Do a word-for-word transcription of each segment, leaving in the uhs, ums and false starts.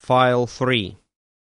File three.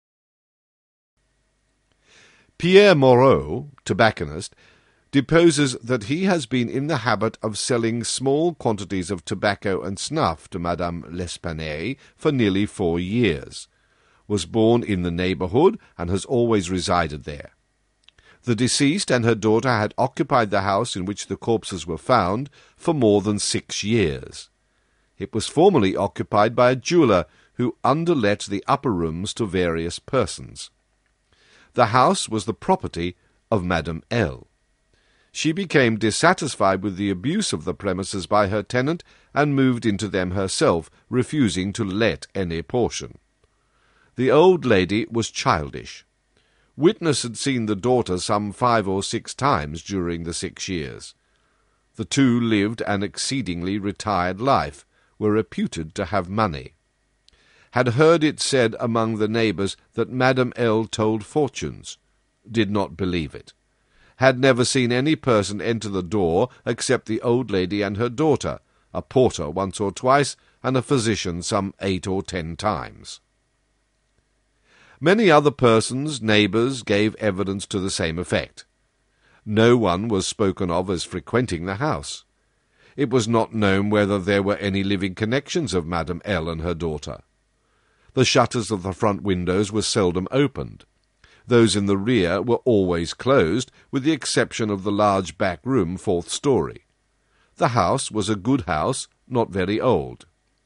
Pierre Moreau, tobacconist, deposes that he has been in the habit of selling small quantities of tobacco and snuff to Madame L'Espanaye for nearly four years, was born in the neighbourhood, and has always resided there. The deceased and her daughter had occupied the house in which the corpses were found for more than six years. It was formerly occupied by a jeweller who underlet the upper rooms to various persons. The house was the property of Madame L. She became dissatisfied with the abuse of the premises by her tenant, and moved into them herself, refusing to let any portion. The old lady was childish. Witness had seen the daughter some five or six times during the six years. The two lived an exceedingly retired life, were reputed to have money. Had heard it said among the neighbours that Madame L. told fortunes, did not believe it. Had never seen any person enter the door except the old lady and her daughter, a porter once or twice, and a physician some eight or ten times. Many other persons, neighbours, gave evidence to the same effect. No one was spoken of as frequenting the house. It was not known whether there were any living connections of Madame L. and her daughter. The shutters of the front windows were seldom opened. Those in the rear were always closed, with the exception of the large back room, fourth story. The house was a good house, not very old.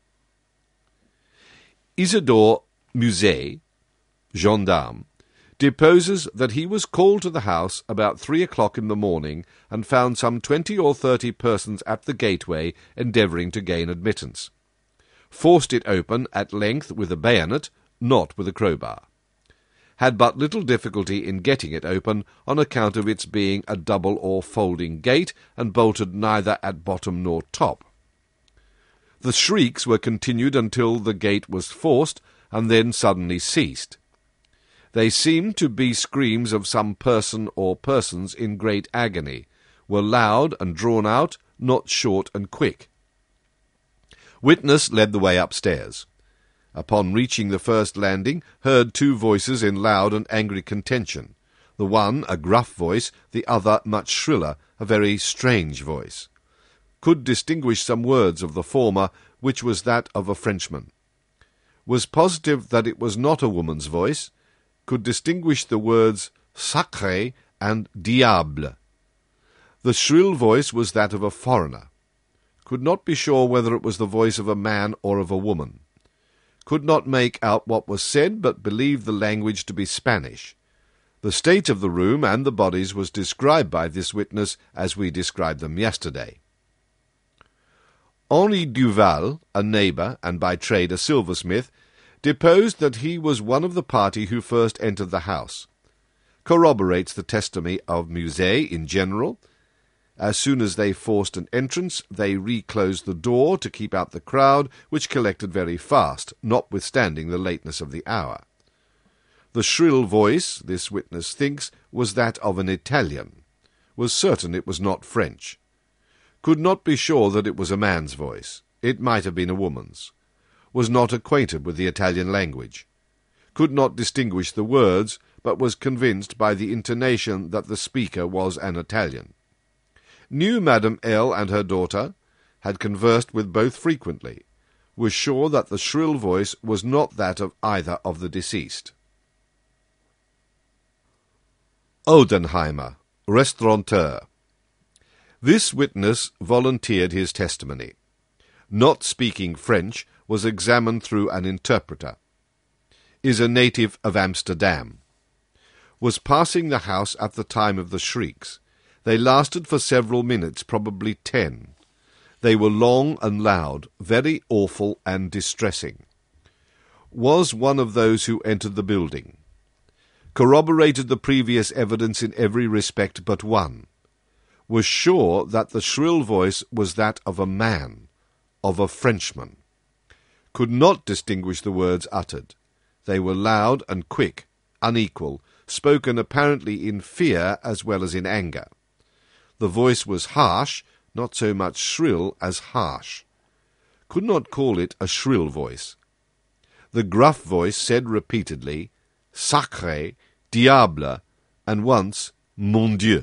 Isidore Musset, gendarme, deposes that he was called to the house about three o'clock in the morning, and found some twenty or thirty persons at the gateway endeavouring to gain admittance. Forced it open at length with a bayonet, not with a crowbar. Had but little difficulty in getting it open, on account of its being a double or folding gate, and bolted neither at bottom nor top. The shrieks were continued until the gate was forced, and then suddenly ceased. They seemed to be screams of some person or persons in great agony, were loud and drawn out, not short and quick. Witness led the way upstairs. Upon reaching the first landing, heard two voices in loud and angry contention, the one a gruff voice, the other much shriller, a very strange voice. Could distinguish some words of the former, which was that of a Frenchman. Was positive that it was not a woman's voice. Could distinguish the words sacré and diable. The shrill voice was that of a foreigner. Could not be sure whether it was the voice of a man or of a woman. Could not make out what was said, but believed the language to be Spanish. The state of the room and the bodies was described by this witness as we described them yesterday. Henri Duval, a neighbour, and by trade a silversmith, deposed that he was one of the party who first entered the house. Corroborates the testimony of Musset in general. As soon as they forced an entrance, they reclosed the door to keep out the crowd, which collected very fast, notwithstanding the lateness of the hour. The shrill voice, this witness thinks, was that of an Italian. Was certain it was not French. Could not be sure that it was a man's voice. It might have been a woman's. Was not acquainted with the Italian language. Could not distinguish the words, but was convinced by the intonation that the speaker was an Italian. Knew Madame L. and her daughter, had conversed with both frequently, was sure that the shrill voice was not that of either of the deceased. Odenheimer, restaurateur. This witness volunteered his testimony. Not speaking French, was examined through an interpreter. Is a native of Amsterdam. Was passing the house at the time of the shrieks. They lasted for several minutes, probably ten. They were long and loud, very awful and distressing. Was one of those who entered the building. Corroborated the previous evidence in every respect but one. Was sure that the shrill voice was that of a man, of a Frenchman. Could not distinguish the words uttered. They were loud and quick, unequal, spoken apparently in fear as well as in anger. The voice was harsh, not so much shrill as harsh. Could not call it a shrill voice. The gruff voice said repeatedly, Sacré, diable, and once, Mon Dieu.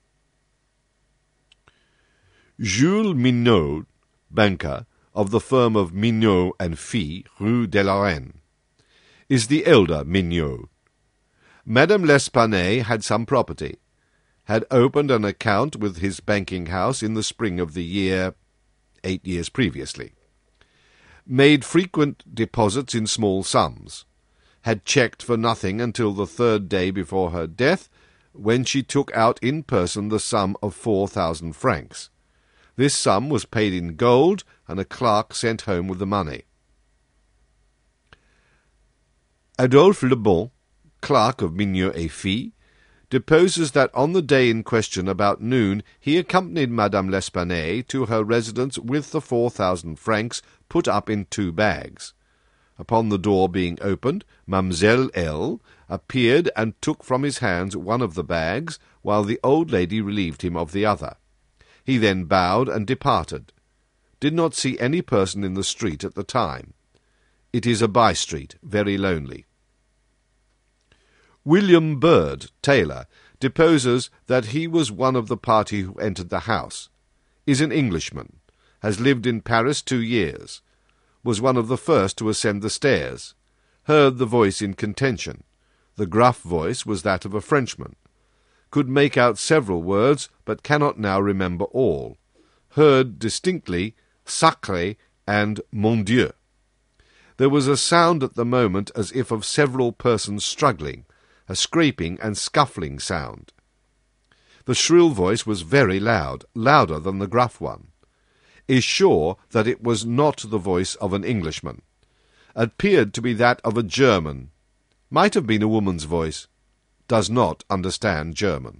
Jules Mignot, banker, of the firm of Mignot and Fils, Rue de la Reine, is the elder Mignot. Madame L'Espanaye had some property, had opened an account with his banking house in the spring of the year eight years previously, made frequent deposits in small sums, had checked for nothing until the third day before her death, when she took out in person the sum of four thousand francs. This sum was paid in gold, and a clerk sent home with the money. Adolphe Le Bon, clerk of Mignot et Fils, deposes that on the day in question about noon he accompanied Madame L'Espanaye to her residence with the four thousand francs put up in two bags. Upon the door being opened, Mademoiselle L. appeared and took from his hands one of the bags, while the old lady relieved him of the other. He then bowed and departed. Did not see any person in the street at the time. It is a by-street, very lonely. William Bird, tailor, deposes that he was one of the party who entered the house, is an Englishman, has lived in Paris two years, was one of the first to ascend the stairs, heard the voice in contention. The gruff voice was that of a Frenchman. Could make out several words, but cannot now remember all. Heard distinctly Sacré and Mon Dieu. There was a sound at the moment as if of several persons struggling, a scraping and scuffling sound. The shrill voice was very loud, louder than the gruff one. Is sure that it was not the voice of an Englishman. Appeared to be that of a German. Might have been a woman's voice. Does not understand German.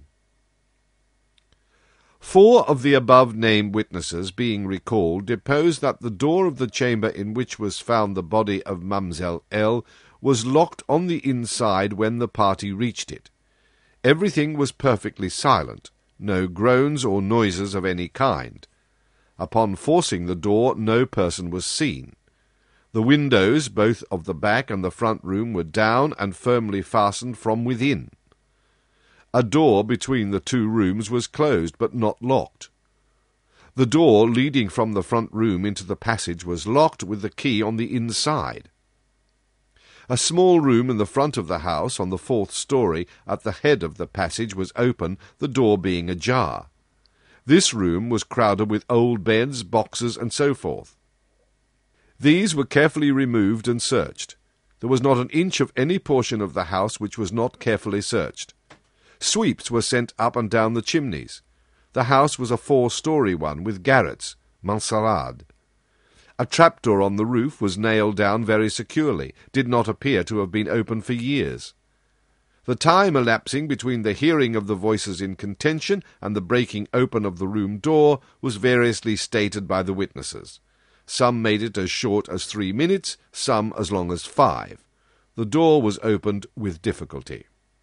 Four of the above-named witnesses, being recalled, deposed that the door of the chamber in which was found the body of Mademoiselle L. was locked on the inside when the party reached it. Everything was perfectly silent, no groans or noises of any kind. Upon forcing the door, no person was seen. The windows, both of the back and the front room, were down and firmly fastened from within. A door between the two rooms was closed, but not locked. The door leading from the front room into the passage was locked with the key on the inside. A small room in the front of the house, on the fourth story, at the head of the passage, was open, the door being ajar. This room was crowded with old beds, boxes, and so forth. These were carefully removed and searched. There was not an inch of any portion of the house which was not carefully searched. Sweeps were sent up and down the chimneys. The house was a four-story one, with garrets, mansarde. A trapdoor on the roof was nailed down very securely, did not appear to have been opened for years. The time elapsing between the hearing of the voices in contention and the breaking open of the room door was variously stated by the witnesses. Some made it as short as three minutes, some as long as five. The door was opened with difficulty.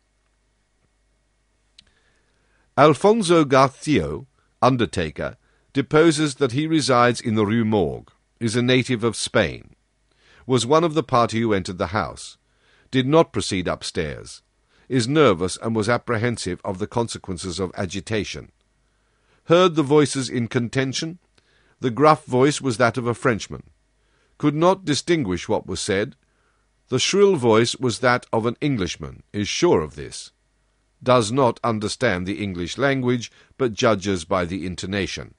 Alfonso Garcio, undertaker, deposes that he resides in the Rue Morgue, is a native of Spain, was one of the party who entered the house, did not proceed upstairs, is nervous and was apprehensive of the consequences of agitation, heard the voices in contention. The gruff voice was that of a Frenchman, could not distinguish what was said. The shrill voice was that of an Englishman, is sure of this, does not understand the English language, but judges by the intonation.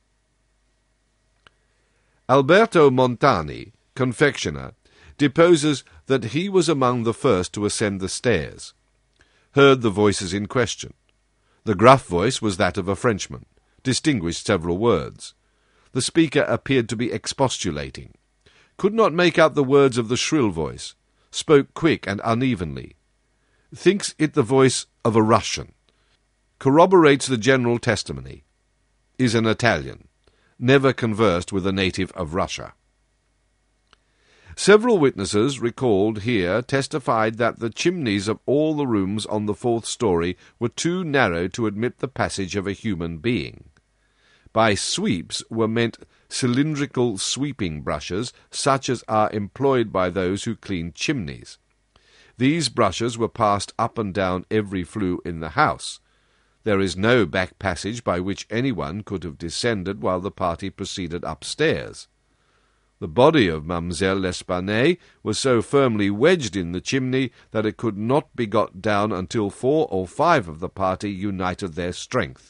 Alberto Montani, confectioner, deposes that he was among the first to ascend the stairs, heard the voices in question. The gruff voice was that of a Frenchman, distinguished several words. The speaker appeared to be expostulating, could not make out the words of the shrill voice, spoke quick and unevenly, thinks it the voice of a Russian, corroborates the general testimony, is an Italian, never conversed with a native of Russia. Several witnesses recalled here testified that the chimneys of all the rooms on the fourth story were too narrow to admit the passage of a human being. By sweeps were meant cylindrical sweeping brushes, such as are employed by those who clean chimneys. These brushes were passed up and down every flue in the house. There is no back passage by which anyone could have descended while the party proceeded upstairs. The body of Mademoiselle L'Espanaye was so firmly wedged in the chimney that it could not be got down until four or five of the party united their strength.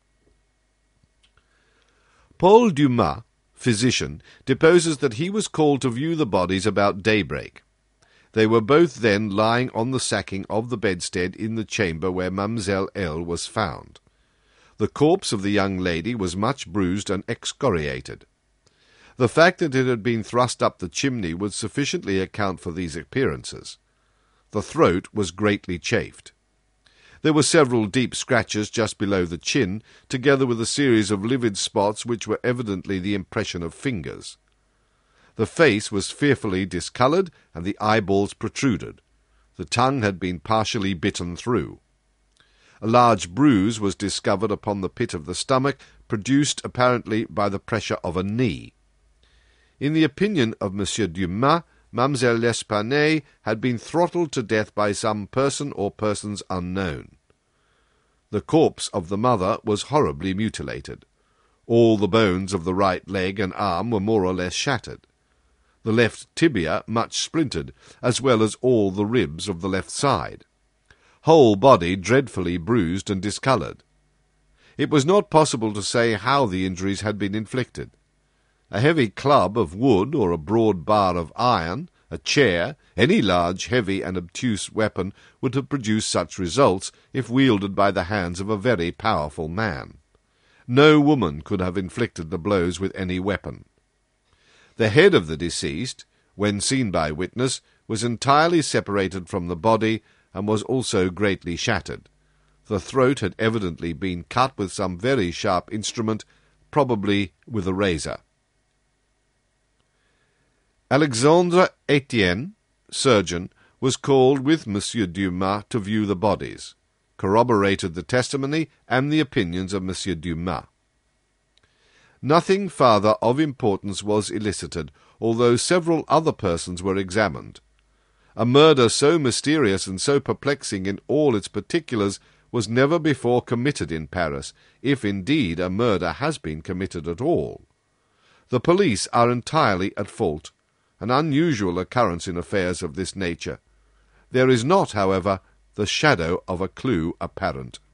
Paul Dumas, physician, deposes that he was called to view the bodies about daybreak. They were both then lying on the sacking of the bedstead in the chamber where Mademoiselle L. was found. The corpse of the young lady was much bruised and excoriated. The fact that it had been thrust up the chimney would sufficiently account for these appearances. The throat was greatly chafed. There were several deep scratches just below the chin, together with a series of livid spots which were evidently the impression of fingers. The face was fearfully discoloured, and the eyeballs protruded. The tongue had been partially bitten through. A large bruise was discovered upon the pit of the stomach, produced apparently by the pressure of a knee. In the opinion of Monsieur Dumas, Mademoiselle L'Espanaye had been throttled to death by some person or persons unknown. The corpse of the mother was horribly mutilated. All the bones of the right leg and arm were more or less shattered. The left tibia much splintered, as well as all the ribs of the left side. Whole body dreadfully bruised and discoloured. It was not possible to say how the injuries had been inflicted. A heavy club of wood or a broad bar of iron, a chair, any large, heavy, and obtuse weapon would have produced such results if wielded by the hands of a very powerful man. No woman could have inflicted the blows with any weapon. The head of the deceased, when seen by witness, was entirely separated from the body, and was also greatly shattered. The throat had evidently been cut with some very sharp instrument, probably with a razor. Alexandre Etienne, surgeon, was called with Monsieur Dumas to view the bodies, corroborated the testimony and the opinions of Monsieur Dumas. Nothing farther of importance was elicited, although several other persons were examined. A murder so mysterious and so perplexing in all its particulars was never before committed in Paris, if indeed a murder has been committed at all. The police are entirely at fault, an unusual occurrence in affairs of this nature. There is not, however, the shadow of a clue apparent.